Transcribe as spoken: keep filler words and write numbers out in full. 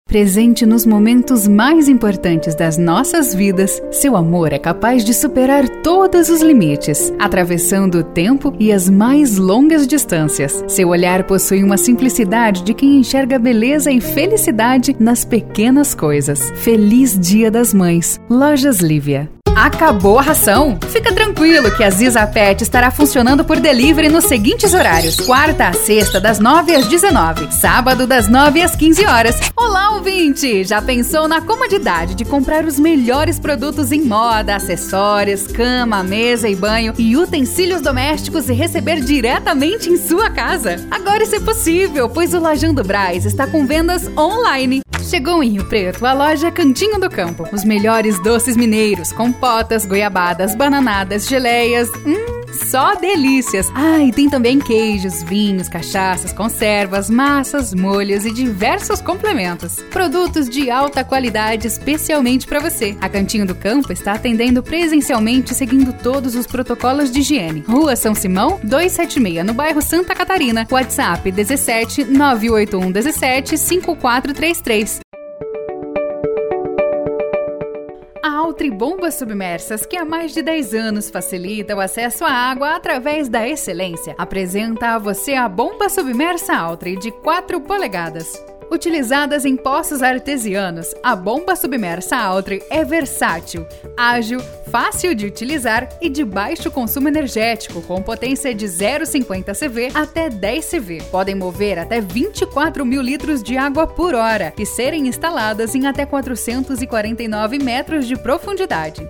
Presente nos momentos mais importantes das nossas vidas, seu amor é capaz de superar todos os limites, atravessando o tempo e as mais longas distâncias. Seu olhar possui uma simplicidade de quem enxerga beleza e felicidade nas pequenas coisas. Feliz Dia das Mães. Lojas Lívia. Acabou a ração? Fica tranquilo que a Ziza Pet estará funcionando por delivery nos seguintes horários: quarta a sexta, das nove às dezenove, sábado das nove às quinze horas. Olá, ouvinte! Já pensou na comodidade de comprar os melhores produtos em moda, acessórios, cama, mesa e banho e utensílios domésticos e receber diretamente em sua casa? Agora isso é possível, pois o Lojão do Brás está com vendas online. Chegou em Rio Preto a loja Cantinho do Campo. Os melhores doces mineiros, compotas, goiabadas, bananadas, geleias... Hum, só delícias! Ah, e tem também queijos, vinhos, cachaças, conservas, massas, molhos e diversos complementos. Produtos de alta qualidade especialmente para você. A Cantinho do Campo está atendendo presencialmente seguindo todos os protocolos de higiene. Rua São Simão, duzentos e setenta e seis, no bairro Santa Catarina. WhatsApp dezessete, nove oito um dezessete, cinco quatro três três. A Altri Bombas Submersas, que há mais de dez anos facilita o acesso à água através da excelência, apresenta a você a bomba submersa Altri de quatro polegadas. Utilizadas em poços artesianos, a bomba submersa Altri é versátil, ágil, fácil de utilizar e de baixo consumo energético, com potência de zero vírgula cinquenta centímetros até dez centímetros. Podem mover até vinte e quatro mil litros de água por hora e serem instaladas em até quatrocentos e quarenta e nove metros de profundidade.